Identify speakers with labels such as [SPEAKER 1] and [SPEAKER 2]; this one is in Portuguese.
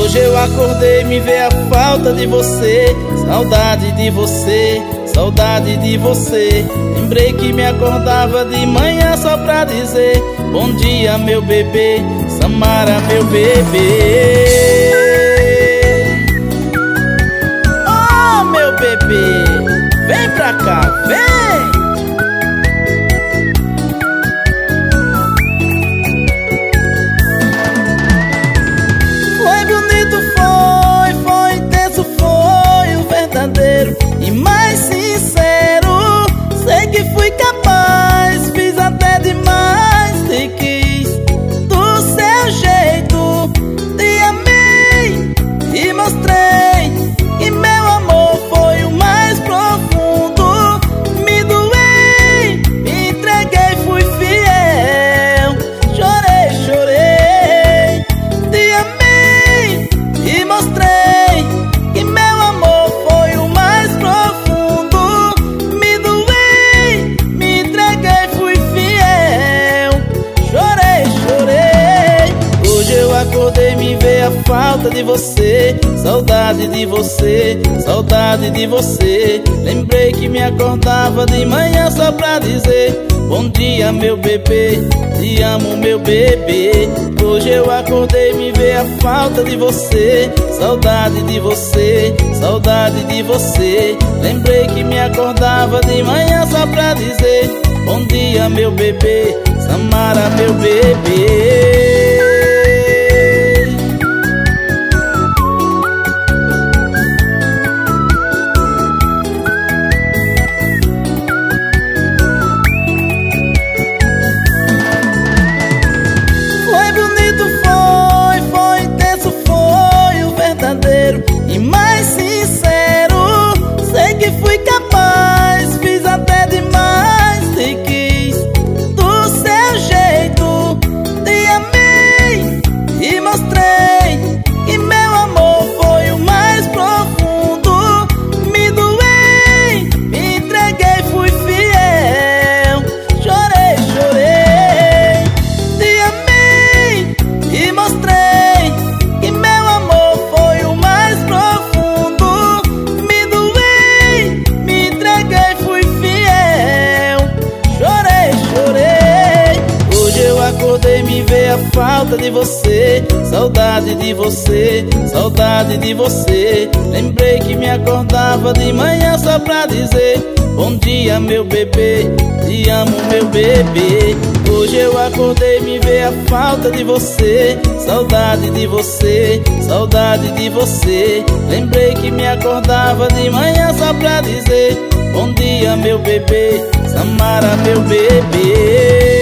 [SPEAKER 1] Hoje eu acordei, me vê a falta de você. Saudade de você, saudade de você. Lembrei que me acordava de manhã só pra dizer: bom dia, meu bebê, Samara, meu bebê. Oh, meu bebê, vem pra cá, vem. E mais sincero, sei que fui capaz, fiz até demais, te quis do seu jeito, te amei e mostrei que meu amor foi o mais profundo. Me doei, me entreguei, fui fiel, chorei, chorei, te amei e mostrei que meu amor foi o mais profundo. Me doei, me entreguei, fui fiel, chorei, chorei. Hoje eu acordei, me veio a falta de você. Saudade de você, saudade de você. Lembrei que me acordava de manhã só pra dizer: bom dia, meu bebê, te amo, meu bebê. Hoje eu acordei, me veio a falta de você. Saudade de você, saudade de você. Lembrei que me acordava de manhã só pra dizer: bom dia, meu bebê, Samara, meu bebê. E mais sincero, sei que fui capaz, fiz até demais, te quis do seu jeito, te amei e mostrei que meu amor foi o mais profundo. Me doei, me entreguei, fui fiel, chorei, chorei, te amei e mostrei que meu amor foi o mais profundo. Me doei, me entreguei, fui fiel, chorei, chorei. Hoje eu acordei, me veio a falta de você. Saudade de você, saudade de você. Lembrei que me acordava de manhã só pra dizer: bom dia, meu bebê, te amo, meu bebê. Hoje eu acordei, me veio a falta de você. Saudade de você, saudade de você. Lembrei que me acordava de manhã só pra dizer: bom dia, meu bebê, Samara, meu bebê.